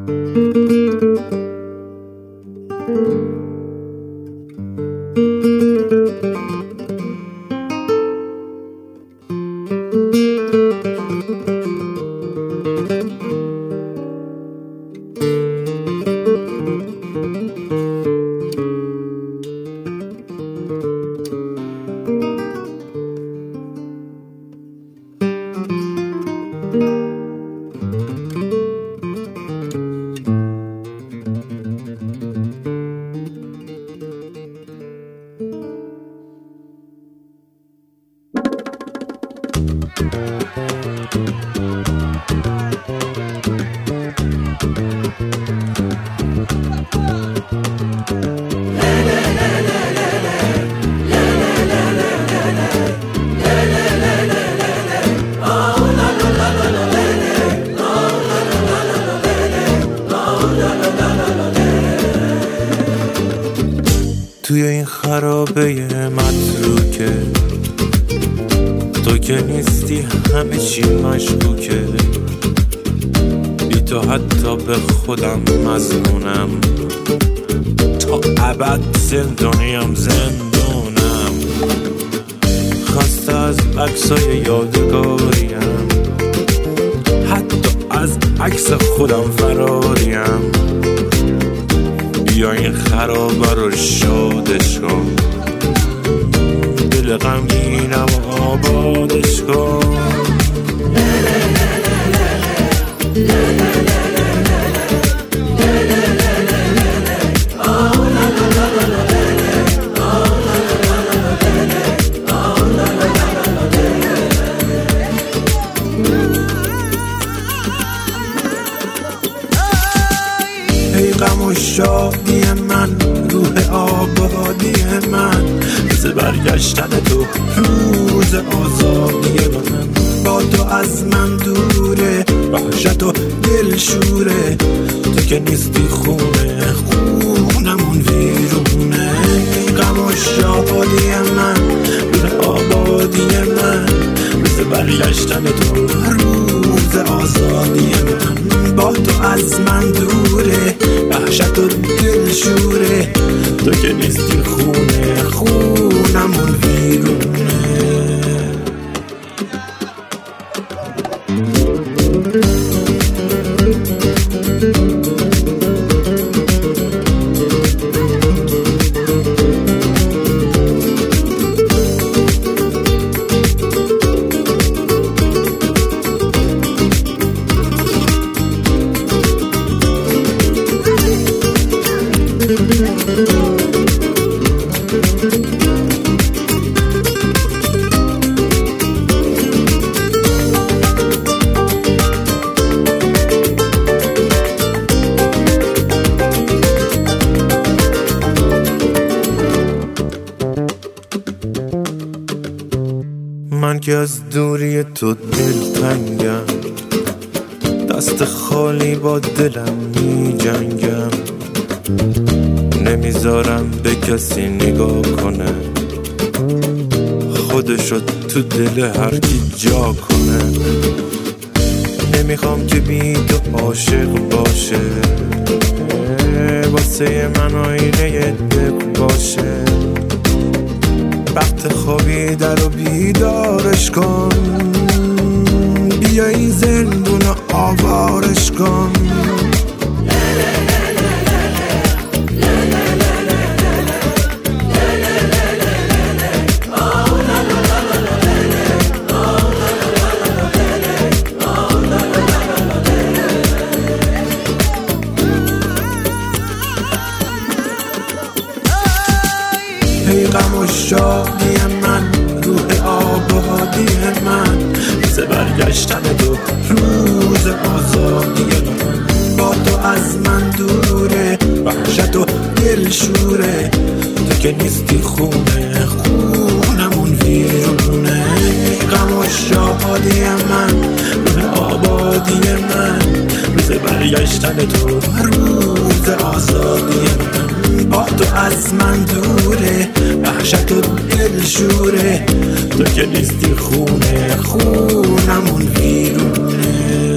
توی این خرابه متروکه تو که نیستی همه چی مشکوکه، بی تو حتی به خودم مظنونم، تا ابد زندانیم زندونم، خسته از عکسای یادگاریم، حتی از عکس خودم فراریم. بیا این خرابه رو شادش کن، دل غمگینم آبادش کن. ای غم و شادی من، روح آبادی من، روز برگشتن تو، روز آزادی من. با تو از من دوره، وحشت و دل شوره، تو که نیستی خونه خونمون ویرونه. ای غم و شادی من، روح آبادی من، روز برگشتن تو، روز آزادی من. با تو از من دوره، وحشت و دل شوره، تو که نیستی خونه خونمون ویرونه. من که از دوری تو دلتنگم، دست خالی با دلم می جنگم، نمیذارم به کسی نگاه کنه، خودشو تو دل هر کی جا کنه. نمیخوام که بی تو عاشق باشه، واسه من آینه دل باشه. وقت خوابیده رو بیدارش کن، بیا این زندون رو آوارش کن. ای غم و شادی من، روح آبادی من، روز برگشتن تو، روز آزادی من. با تو از من دوره، وحشت و دل شوره، تو که نیستی خونه خونمون ویرونه. ای غم و شادی من، روح آبادی من، روز برگشتن تو، روز آزادی من. با تو از من دوره، وحشت و دل شوره، تو که نیستی خونه خونمون ویرونه.